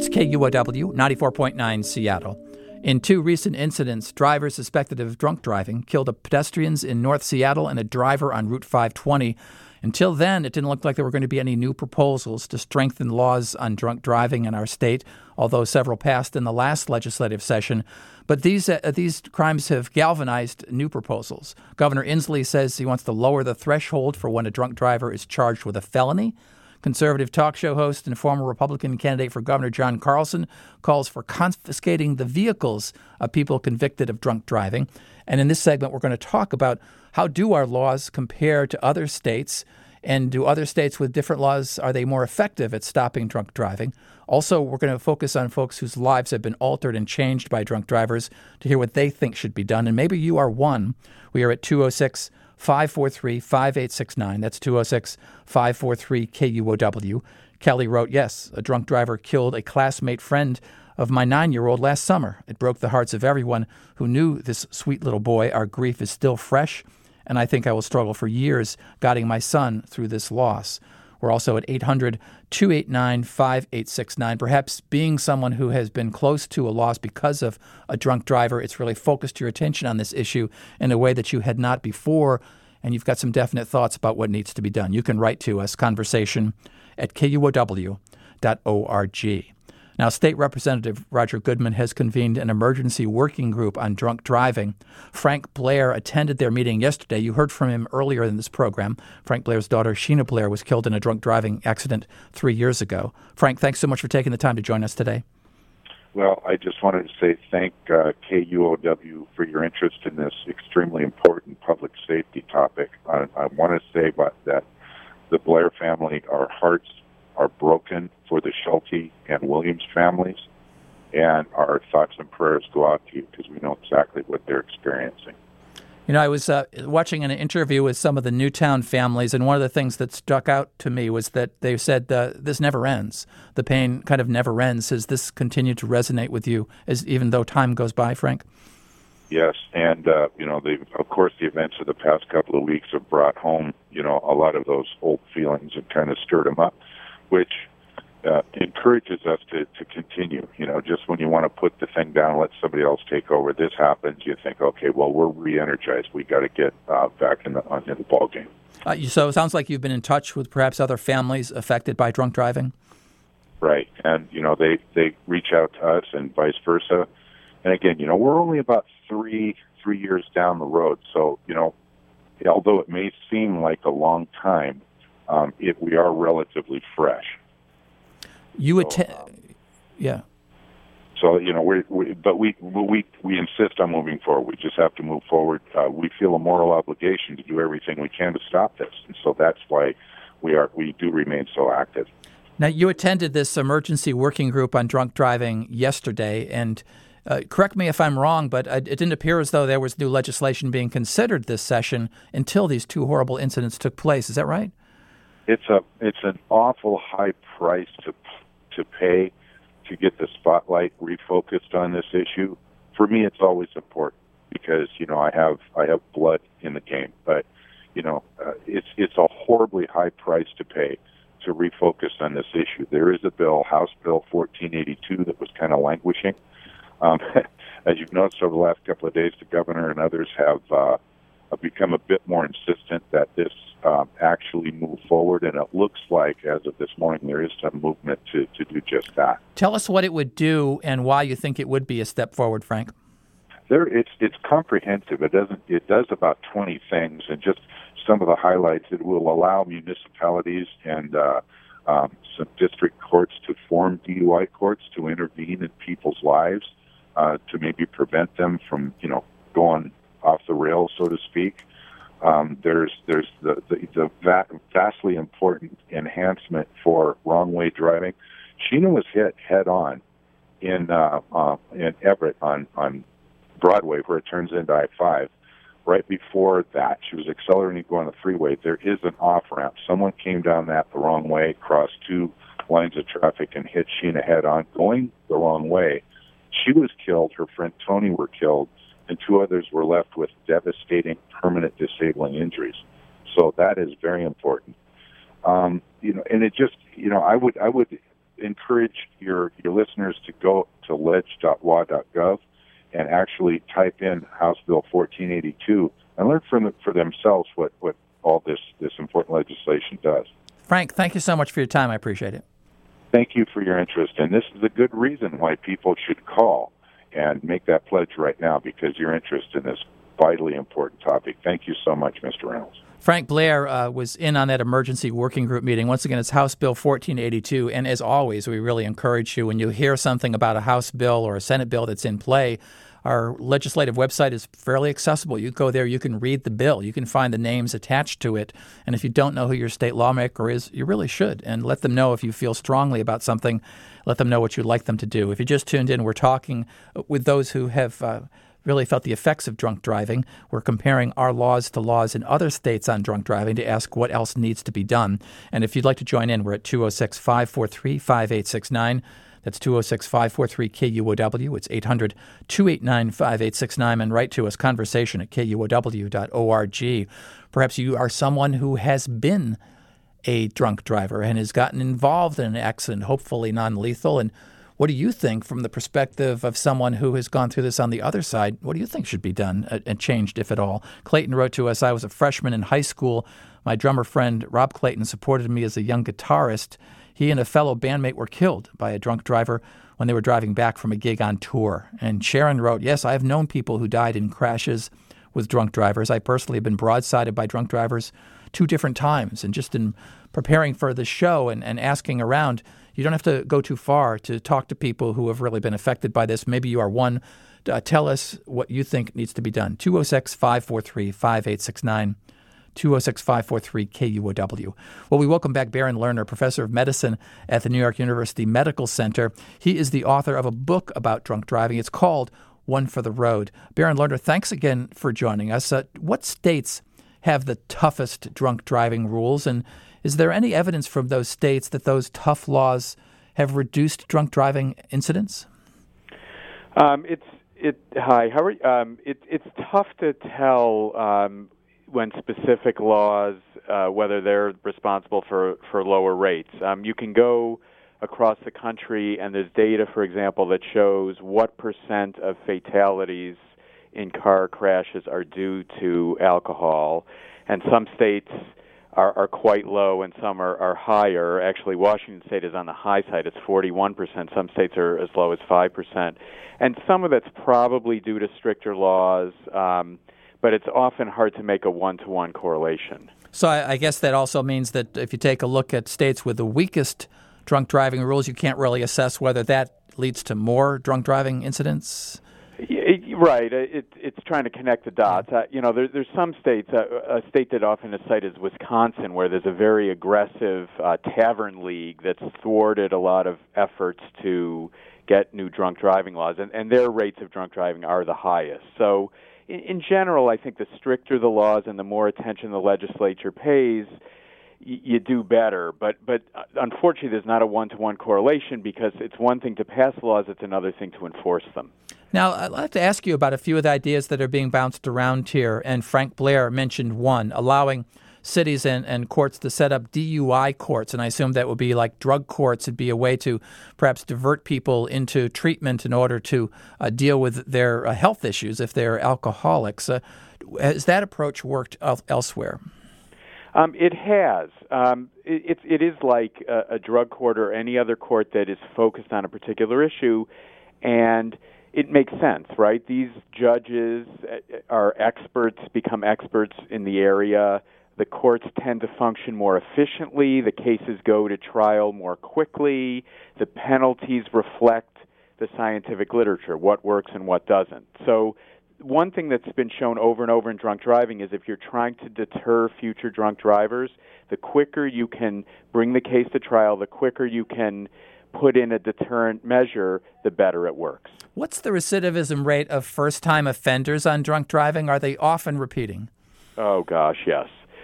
is KUOW 94.9 Seattle. In two recent incidents, drivers suspected of drunk driving killed pedestrians in North Seattle and a driver on Route 520. Until then, it didn't look like there were going to be any new proposals to strengthen laws on drunk driving in our state, although several passed in the last legislative session. But these crimes have galvanized new proposals. Governor Inslee says he wants to lower the threshold for when a drunk driver is charged with a felony. Conservative talk show host and former Republican candidate for governor John Carlson calls for confiscating the vehicles of people convicted of drunk driving. And in this segment, we're going to talk about how do our laws compare to other states, and do other states with different laws, are they more effective at stopping drunk driving? Also, we're going to focus on folks whose lives have been altered and changed by drunk drivers to hear what they think should be done. And maybe you are one. We are at 206-543-5869. That's 206-543-KUOW. Kelly wrote, yes, a drunk driver killed a classmate friend of my 9-year-old last summer. It broke the hearts of everyone who knew this sweet little boy. Our grief is still fresh, and I think I will struggle for years guiding my son through this loss. We're also at 800-289-5869. Perhaps being someone who has been close to a loss because of a drunk driver, it's really focused your attention on this issue in a way that you had not before, and you've got some definite thoughts about what needs to be done. You can write to us, conversation@kuow.org. Now, State Representative Roger Goodman has convened an emergency working group on drunk driving. Frank Blair attended their meeting yesterday. You heard from him earlier in this program. Frank Blair's daughter, Sheena Blair, was killed in a drunk driving accident 3 years ago. Frank, thanks so much for taking the time to join us today. Well, I just wanted to say thank KUOW for your interest in this extremely important public safety topic. I want to say about that the Blair family, our hearts are broken for the Schulte and Williams families, and our thoughts and prayers go out to you because we know exactly what they're experiencing. You know, I was watching an interview with some of the Newtown families, and one of the things that stuck out to me was that they said this never ends. The pain kind of never ends. Has this continued to resonate with you, even though time goes by, Frank? Yes, and, of course, the events of the past couple of weeks have brought home, a lot of those old feelings and kind of stirred them up, which encourages us to continue. Just when you want to put the thing down and let somebody else take over, this happens, you think, okay, well, we're re-energized. We got to get back in the ball game. So it sounds like you've been in touch with perhaps other families affected by drunk driving? Right, and, they reach out to us and vice versa. And again, we're only about three years down the road. So, although it may seem like a long time, we are relatively fresh. Yeah. So we insist on moving forward. We just have to move forward. We feel a moral obligation to do everything we can to stop this, and so that's why we do remain so active. Now, you attended this emergency working group on drunk driving yesterday, and correct me if I'm wrong, but it didn't appear as though there was new legislation being considered this session until these two horrible incidents took place. Is that right? It's an awful high price to pay to get the spotlight refocused on this issue. For me, it's always important because I have blood in the game, but it's a horribly high price to pay to refocus on this issue. There is a bill, House Bill 1482, that was kind of languishing. As you've noticed over the last couple of days, the governor and others have become a bit more insistent that this actually move forward, and it looks like, as of this morning, there is some movement to do just that. Tell us what it would do and why you think it would be a step forward, Frank. It's comprehensive. It does about 20 things, and just some of the highlights. It will allow municipalities and some district courts to form DUI courts to intervene in people's lives, to maybe prevent them from going off the rails, so to speak. There's the vastly important enhancement for wrong-way driving. Sheena was hit head-on in Everett on Broadway, where it turns into I-5. Right before that, she was accelerating to go on the freeway. There is an off-ramp. Someone came down that the wrong way, crossed two lines of traffic, and hit Sheena head-on, going the wrong way. She was killed. Her friend Tony were killed, and two others were left with devastating, permanent, disabling injuries. So that is very important. And it just, I would encourage your listeners to go to ledge.wa.gov and actually type in House Bill 1482 and learn for themselves what all this important legislation does. Frank, thank you so much for your time. I appreciate it. Thank you for your interest, and this is a good reason why people should call and make that pledge right now, because your interest in this vitally important topic. Thank you so much, Mr. Reynolds. Frank Blair was in on that emergency working group meeting. Once again, it's House Bill 1482, and as always, we really encourage you, when you hear something about a House bill or a Senate bill that's in play, our legislative website is fairly accessible. You go there, you can read the bill, you can find the names attached to it, and if you don't know who your state lawmaker is, you really should, and let them know if you feel strongly about something. Let them know what you'd like them to do. If you just tuned in, we're talking with those who have really felt the effects of drunk driving. We're comparing our laws to laws in other states on drunk driving to ask what else needs to be done. And if you'd like to join in, we're at 206-543-5869. That's 206-543-KUOW. It's 800-289-5869. And write to us, conversation at KUOW.org. Perhaps you are someone who has been a drunk driver and has gotten involved in an accident, hopefully non-lethal. And what do you think from the perspective of someone who has gone through this on the other side? What do you think should be done and changed, if at all? Clayton wrote to us, I was a freshman in high school. My drummer friend, Rob Clayton, supported me as a young guitarist. He and a fellow bandmate were killed by a drunk driver when they were driving back from a gig on tour. And Sharon wrote, yes, I have known people who died in crashes with drunk drivers. I personally have been broadsided by drunk drivers 2 different times. And just in preparing for the show and asking around, you don't have to go too far to talk to people who have really been affected by this. Maybe you are one. Tell us what you think needs to be done. 206-543-5869. 206-543-KUOW. Well, we welcome back Baron Lerner, professor of medicine at the New York University Medical Center. He is the author of a book about drunk driving. It's called One for the Road. Baron Lerner, thanks again for joining us. What states have the toughest drunk driving rules, and is there any evidence from those states that those tough laws have reduced drunk driving incidents? Hi, how are you? It's tough to tell when specific laws, whether they're responsible for lower rates. You can go across the country, and there's data, for example, that shows what % of fatalities in car crashes are due to alcohol, and some states are quite low and some are higher. Actually, Washington State is on the high side. It's 41%. Some states are as low as 5%. And some of that's probably due to stricter laws, but it's often hard to make a one-to-one correlation. So I guess that also means that if you take a look at states with the weakest drunk driving rules, you can't really assess whether that leads to more drunk driving incidents? Right. It's trying to connect the dots. There's some states, a state that often is cited is Wisconsin, where there's a very aggressive tavern league that's thwarted a lot of efforts to get new drunk driving laws, and their rates of drunk driving are the highest. So in general, I think the stricter the laws and the more attention the legislature pays, you do better. But unfortunately, there's not a one-to-one correlation, because it's one thing to pass laws, it's another thing to enforce them. Now, I'd like to ask you about a few of the ideas that are being bounced around here, and Frank Blair mentioned one, allowing cities and courts to set up DUI courts, and I assume that would be like drug courts. It'd be a way to perhaps divert people into treatment in order to deal with their health issues if they're alcoholics. Has that approach worked elsewhere? It has. It is like a drug court or any other court that is focused on a particular issue, and it makes sense, right? These judges are experts, become experts in the area. The courts tend to function more efficiently. The cases go to trial more quickly. The penalties reflect the scientific literature, what works and what doesn't. So one thing that's been shown over and over in drunk driving is if you're trying to deter future drunk drivers, the quicker you can bring the case to trial, the quicker you can put in a deterrent measure, the better it works. What's the recidivism rate of first-time offenders on drunk driving? Are they often repeating? Oh, gosh, yes.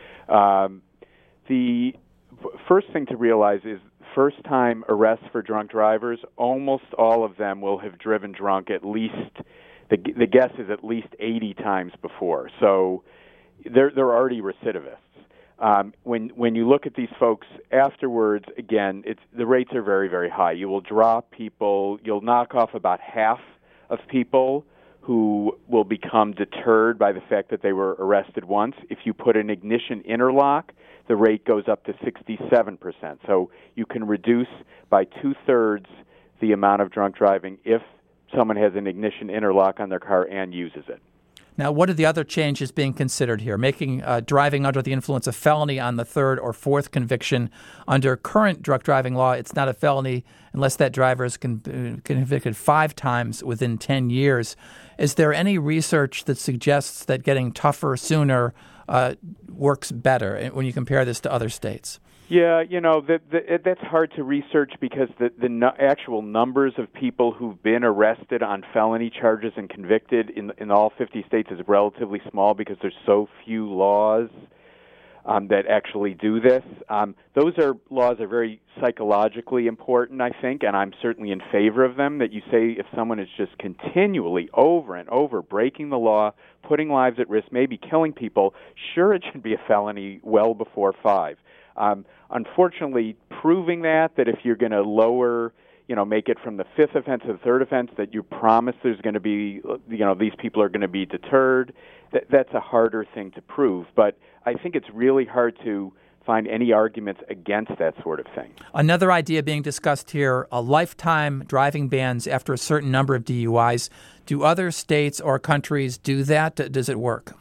The first thing to realize is first-time arrests for drunk drivers, almost all of them will have driven drunk at least, the guess is at least 80 times before. So they're already recidivists. When you look at these folks afterwards, again, the rates are very, very high. You will drop people. You'll knock off about half of people who will become deterred by the fact that they were arrested once. If you put an ignition interlock, the rate goes up to 67%. So you can reduce by 2/3 the amount of drunk driving if someone has an ignition interlock on their car and uses it. Now, what are the other changes being considered here? Making driving under the influence a felony on the third or fourth conviction. Under current drunk driving law, it's not a felony unless that driver is convicted 5 times within 10 years. Is there any research that suggests that getting tougher sooner works better when you compare this to other states? Yeah, that's hard to research because the actual numbers of people who've been arrested on felony charges and convicted in all 50 states is relatively small because there's so few laws that actually do this. Those laws are very psychologically important, I think, and I'm certainly in favor of them, that you say if someone is just continually over and over breaking the law, putting lives at risk, maybe killing people, sure, it should be a felony well before 5. Unfortunately, proving that if you're going to lower, make it from the 5th offense to the 3rd offense, that you promise there's going to be, these people are going to be deterred, that's a harder thing to prove. But I think it's really hard to find any arguments against that sort of thing. Another idea being discussed here, a lifetime driving bans after a certain number of DUIs. Do other states or countries do that? Does it work?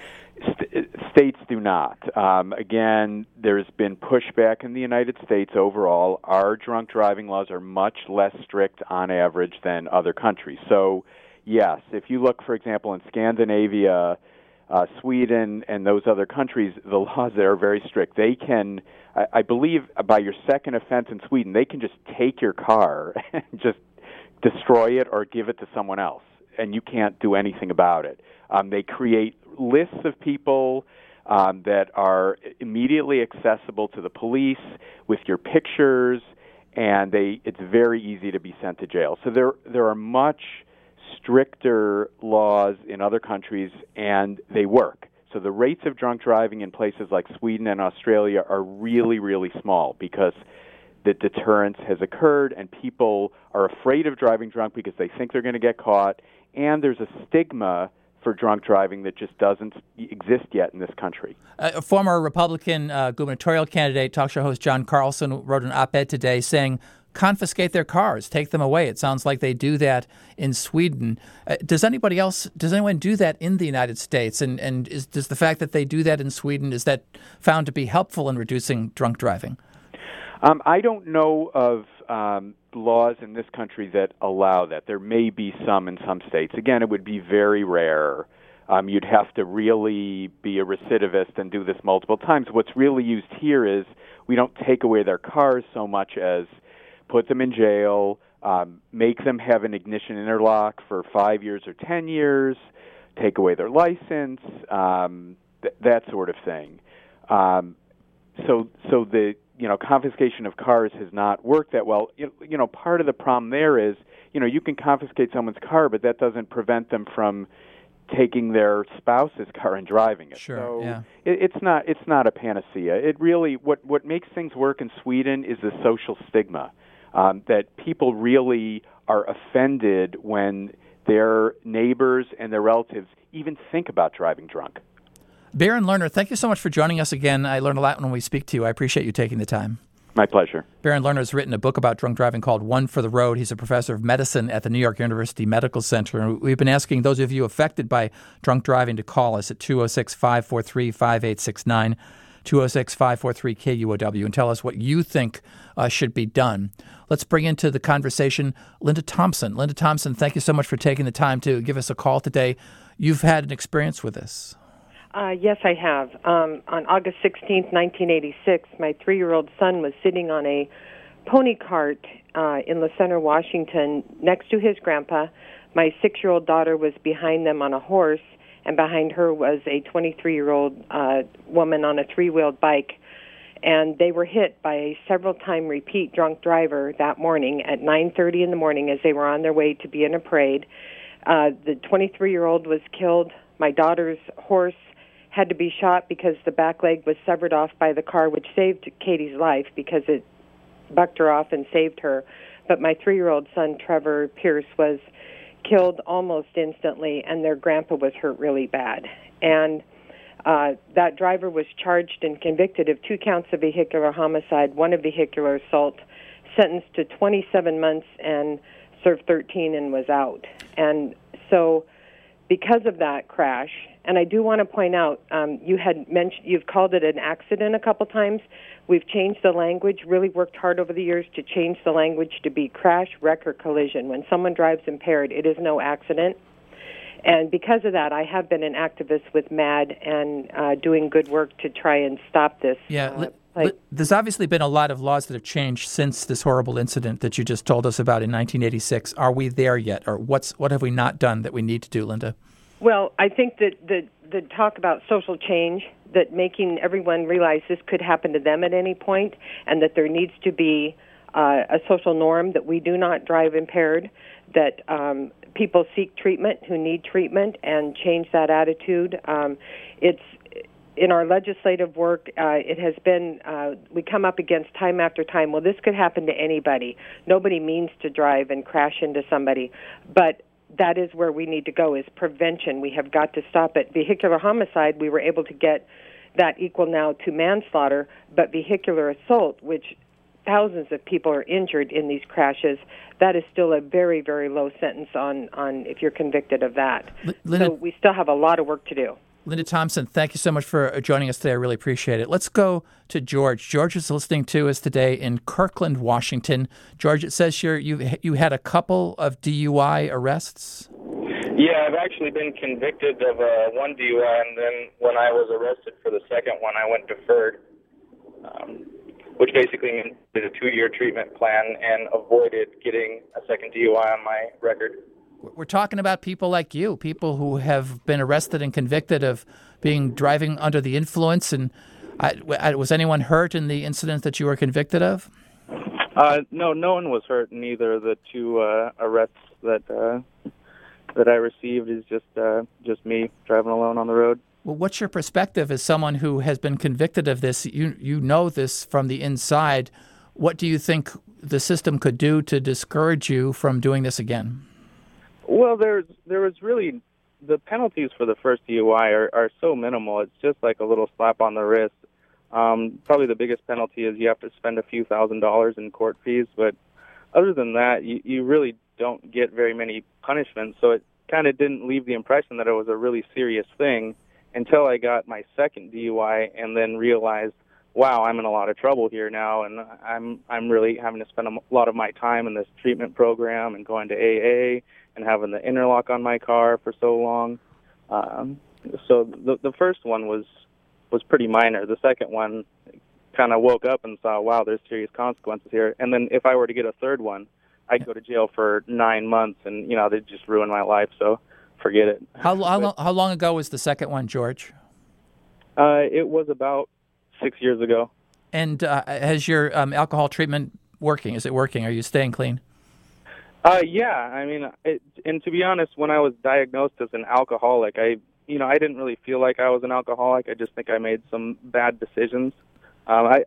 States do not. Again, there's been pushback in the United States overall. Our drunk driving laws are much less strict on average than other countries. So, yes, if you look, for example, in Scandinavia, Sweden, and those other countries, the laws there are very strict. They can, I believe, by your second offense in Sweden, they can just take your car and just destroy it or give it to someone else, and you can't do anything about it. They create lists of people that are immediately accessible to the police with your pictures, and it's very easy to be sent to jail. So there are much stricter laws in other countries, and they work. So the rates of drunk driving in places like Sweden and Australia are really, really small because the deterrence has occurred, and people are afraid of driving drunk because they think they're going to get caught, and there's a stigma for drunk driving that just doesn't exist yet in this country. A former Republican gubernatorial candidate, talk show host John Carlson, wrote an op-ed today saying, confiscate their cars, take them away. It sounds like they do that in Sweden. Does anyone do that in the United States? And does the fact that they do that in Sweden, is that found to be helpful in reducing drunk driving? I don't know of laws in this country that allow that. There may be some in some states. Again, it would be very rare. You'd have to really be a recidivist and do this multiple times. What's really used here is we don't take away their cars so much as put them in jail, make them have an ignition interlock for 5 years or 10 years, take away their license, that sort of thing. So the confiscation of cars has not worked that well. Part of the problem there is, you can confiscate someone's car, but that doesn't prevent them from taking their spouse's car and driving it. Sure, so yeah. It's not a panacea. It really what makes things work in Sweden is the social stigma, that people really are offended when their neighbors and their relatives even think about driving drunk. Baron Lerner, thank you so much for joining us again. I learn a lot when we speak to you. I appreciate you taking the time. My pleasure. Baron Lerner has written a book about drunk driving called One for the Road. He's a professor of medicine at the New York University Medical Center. And we've been asking those of you affected by drunk driving to call us at 206-543-5869, 206-543-KUOW, and tell us what you think should be done. Let's bring into the conversation Linda Thompson. Linda Thompson, thank you so much for taking the time to give us a call today. You've had an experience with this. Yes, I have. On August 16th, 1986, my 3-year-old son was sitting on a pony cart in La Center, Washington, next to his grandpa. My 6-year-old daughter was behind them on a horse, and behind her was a 23-year-old woman on a 3-wheeled bike. And they were hit by a several-time repeat drunk driver that morning at 9:30 in the morning as they were on their way to be in a parade. The 23-year-old was killed. My daughter's horse had to be shot because the back leg was severed off by the car, which saved Katie's life because it bucked her off and saved her. But my 3-year-old son, Trevor Pierce, was killed almost instantly, and their grandpa was hurt really bad. And that driver was charged and convicted of 2 counts of vehicular homicide, 1 of vehicular assault, sentenced to 27 months and served 13 and was out. And so because of that crash, and I do want to point out, you've called it an accident a couple times. We've changed the language, really worked hard over the years to change the language to be crash, wreck, or collision. When someone drives impaired, it is no accident. And because of that, I have been an activist with MAD and doing good work to try and stop this. Yeah, there's obviously been a lot of laws that have changed since this horrible incident that you just told us about in 1986. Are we there yet, or what have we not done that we need to do, Linda? Well, I think that the talk about social change, that making everyone realize this could happen to them at any point, and that there needs to be a social norm that we do not drive impaired, that people seek treatment who need treatment, and change that attitude. It's in our legislative work, it has been, we come up against time after time, well, this could happen to anybody. Nobody means to drive and crash into somebody. But that is where we need to go, is prevention. We have got to stop it. Vehicular homicide, we were able to get that equal now to manslaughter, but vehicular assault, which thousands of people are injured in these crashes, that is still a very, very low sentence on if you're convicted of that. Linda, so we still have a lot of work to do. Linda Thompson, thank you so much for joining us today. I really appreciate it. Let's go to George. George is listening to us today in Kirkland, Washington. George, it says here you had a couple of DUI arrests? Yeah, I've actually been convicted of one DUI, and then when I was arrested for the second one, I went deferred, which basically means did a 2-year treatment plan and avoided getting a second DUI on my record. We're talking about people like you, people who have been arrested and convicted of driving under the influence. And was anyone hurt in the incident that you were convicted of? No one was hurt in either of the 2 arrests that I received. Is just me driving alone on the road. Well, what's your perspective as someone who has been convicted of this? You know this from the inside. What do you think the system could do to discourage you from doing this again? Well, there was really, the penalties for the first DUI are so minimal. It's just like a little slap on the wrist. Probably the biggest penalty is you have to spend a few $1,000s in court fees, but other than that, you really don't get very many punishments. So it kind of didn't leave the impression that it was a really serious thing until I got my second DUI and then realized, wow, I'm in a lot of trouble here now, and I'm really having to spend a lot of my time in this treatment program and going to AA and having the interlock on my car for so long. So the first one was pretty minor. The second one kind of woke up and saw, wow, there's serious consequences here. And then if I were to get a third one, I'd go to jail for 9 months, and they'd just ruin my life. So forget it. How long ago was the second one, George? It was about 6 years ago. And has your alcohol treatment working? Is it working? Are you staying clean? Yeah. I mean, and to be honest, when I was diagnosed as an alcoholic, I didn't really feel like I was an alcoholic. I just think I made some bad decisions. I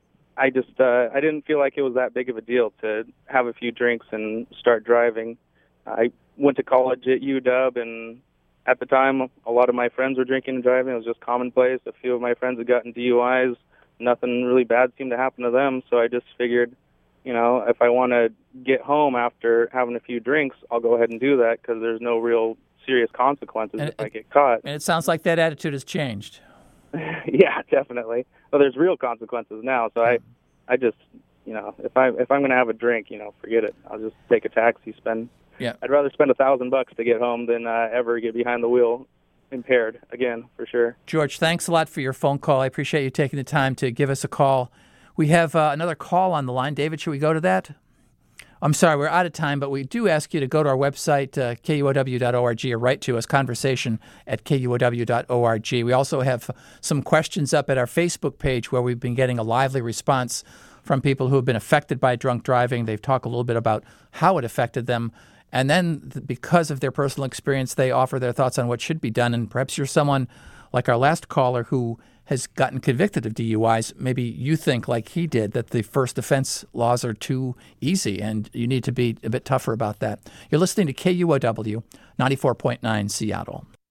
didn't feel like it was that big of a deal to have a few drinks and start driving. I went to college at UW, and at the time, a lot of my friends were drinking and driving. It was just commonplace. A few of my friends had gotten DUIs. Nothing really bad seemed to happen to them, so I just figured, if I want to get home after having a few drinks, I'll go ahead and do that because there's no real serious consequences if I get caught. And it sounds like that attitude has changed. Yeah, definitely. Well, there's real consequences now, so I just, if I'm going to have a drink, forget it. I'll just take a taxi, I'd rather spend $1,000 to get home than ever get behind the wheel impaired again, for sure. George, thanks a lot for your phone call. I appreciate you taking the time to give us a call. We have another call on the line. David, should we go to that? I'm sorry, we're out of time, but we do ask you to go to our website, kuow.org, or write to us, conversation@kuow.org. We also have some questions up at our Facebook page where we've been getting a lively response from people who have been affected by drunk driving. They've talked a little bit about how it affected them. And then because of their personal experience, they offer their thoughts on what should be done. And perhaps you're someone like our last caller who has gotten convicted of DUIs, maybe you think, like he did, that the first offense laws are too easy and you need to be a bit tougher about that. You're listening to KUOW 94.9 Seattle.